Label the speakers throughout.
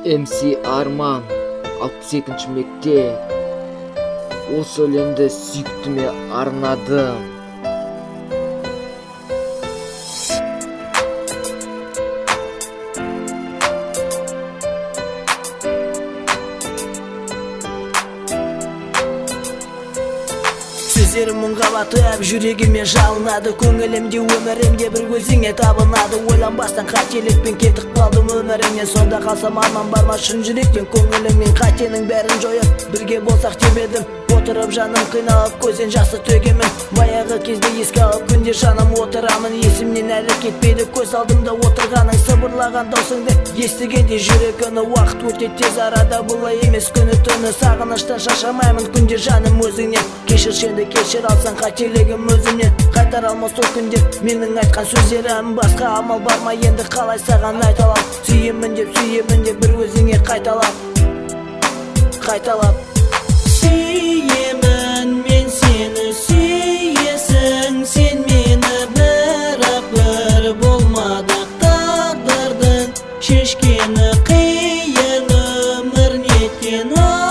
Speaker 1: MC Arman 62 мектеп. Осы өлеңді сүйіктіме арнадым.
Speaker 2: Сөздерім мұңға батып, жүрегіме жалынады. Көңілімде, өмірімде бір көзіңе табынады. Ойланбастан қателікпен кетіп қалдым өміріңнен. Сонда қалсам арман бар ма шын жүректен? Көңіліммен қатенің бәрін жойып бірге болсақ деп едім. Отырып жаным қиналып, көзден жасы төгемін. Баяғы кезде еске алып, күнде жаным отырамын. Есімнен әлі кетпейді көз алдымда отырғаның. Сыбырлаған даусыңды естігенде жүрегіні. Уақыт өте тез арада, бұлай емес күні түні. Сағыныштан шаршамаймын күнде жаным өзіңнен. Кешіршенді кешір алсаң қателігім өзімнен. Қайтар алмас сол күнде менің айтқан сөздерім. Басқа амал бар ма енді, қалай саған айталам? Сүйемін деп бір өзіңе қайталап.
Speaker 3: Сүйемін мен сені, сүйесің сен мені. Бірақ бір болмадық тағдырдың шешкені. Қиын өмір неткен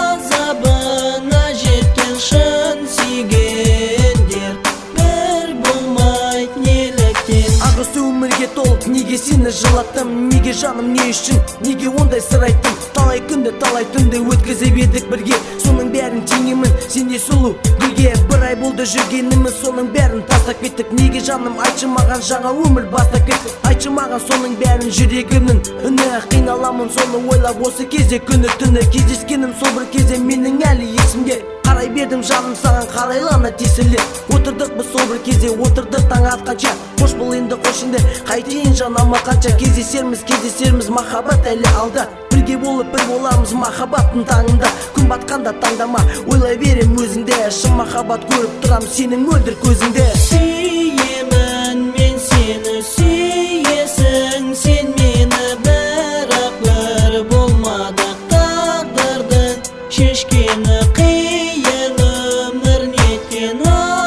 Speaker 3: азабына жеткен. Шын сүйгендер бір болмайды неліктен?
Speaker 2: Ағысы өмірге толып, неге сені жылаттым? Неге жаным, не үшін, неге ондай сыр айттым? Талай күнді, талай түнді өткізіп едік бірге. Соның бәрін теңемін, сендей сұлу гүлге. Бір ай болды жүргеніміз, соның бәрін тастап кеттік. Неге жаным, айтшы маған, жаңа өмір бастап кеттік. Айтшы маған соның бәрін, жүрегімнің үні. Қиналамын соны ойлап осы кезде күні түні. Кездескенім сол бір кезде менің әлі есімде. Қарай бердім жаным саған, қарайлана тесіле. Отырдық біз сол бір кезде, отырдық таң атқанша. Қош бол енді, қош енді, қайтейін жанама қанша. Кездесерміз, махаббат әлі алда. Бірге болып бір боламыз махаббаттың таңында. Күн батқанда таңдама, ойлай берем өзіңде. Шын махаббат көріп тұрам сенің мөлдір көзіңде.
Speaker 3: Сүйемін мен сені, сүйесің сен мені. Бірақ бір болмадық тағдырдың шешкені. Қиын өмір неткен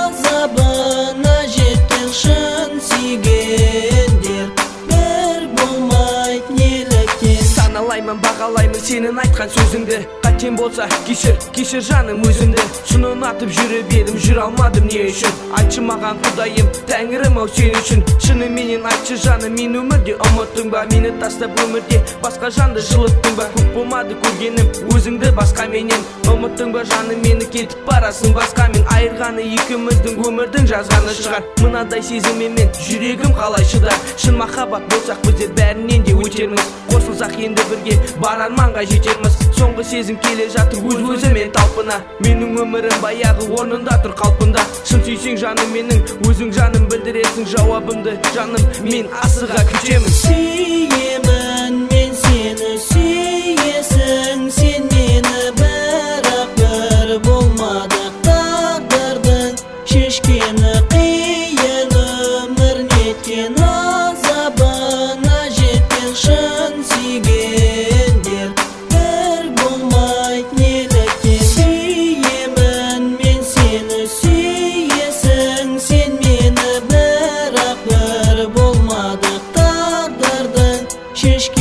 Speaker 3: азабына жеткен. Шын сүйгендер бір болмайды неліктен?
Speaker 2: Саналаймын, бағалаймын сенің айтқан сөзіңді. Қатем болса кешір жаным өзімді. Шын ұнатып жүріп едім, жүре алмадым не үшін? Айтшы маған құдайым, тәңірім ау сен үшін. Шыныменен айтшы жаным, мен өмірде ұмыттың ба? Мені тастап өмірде басқа жанды жылыттың ба? Көп болмады көргенім өзіңді басқа менен. Ұмыттың ба жаным, мені кетіп барасың басқамен. Айырғаны екеуміздің өмірдің жазғаны шығар. Мынадай сезіммен жүрегім қалай шыдар? Шын махаббат болсақ біздер бәрінен де өтерміз. Қосылсақ енді бірге бар арманға жетерміз. Соңғы сезім келе жатыр өз-өзімен талпына. Менің өмірім баяғы орнында тұр қалпында. Шын сүйсең жаным менің, өзің жаным білдіресің жауабымды. Жаным мен асыға күтемін.
Speaker 3: Сүйемін мен сені, сүйесің сен мені. Бірақ бір болмадық тағдырдың шешкені. Қиын өмір неткен азабына жеткен. Шын сүйгендер бір болмайды неліктен? Сүйемін мен сені, сүйесің сен мені. Бірақ бір болмадық тағдырдың шешкені.